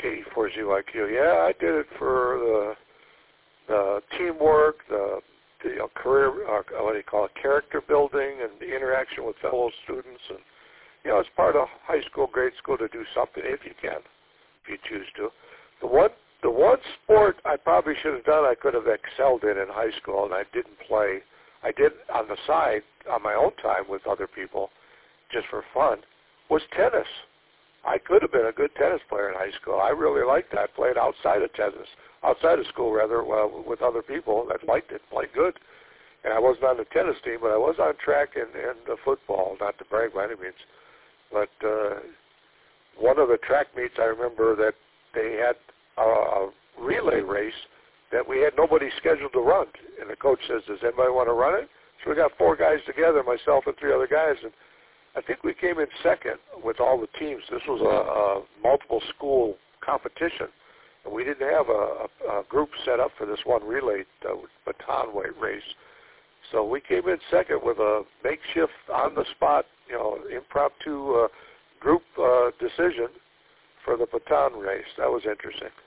K4ZYQ. Yeah, I did it for the teamwork, the career, what do you call it, character building, and the interaction with fellow students, and it's part of high school, grade school to do something if you can, if you choose to. The one sport I probably should have done, I could have excelled in high school, and I didn't play. I did on the side, on my own time with other people, just for fun, was tennis. I could have been a good tennis player in high school. I really liked that. I played outside of school rather, with other people that liked it, played good. And I wasn't on the tennis team, but I was on track and football, not to brag by any means. But one of the track meets, I remember that they had a relay race that we had nobody scheduled to run. And the coach says, does anybody want to run it? So we got 4 guys together, myself and 3 other guys, and I think we came in second with all the teams. This was a multiple school competition, and we didn't have a group set up for this one relay baton weight race. So we came in second with a makeshift, on-the-spot, impromptu group decision for the baton race. That was interesting.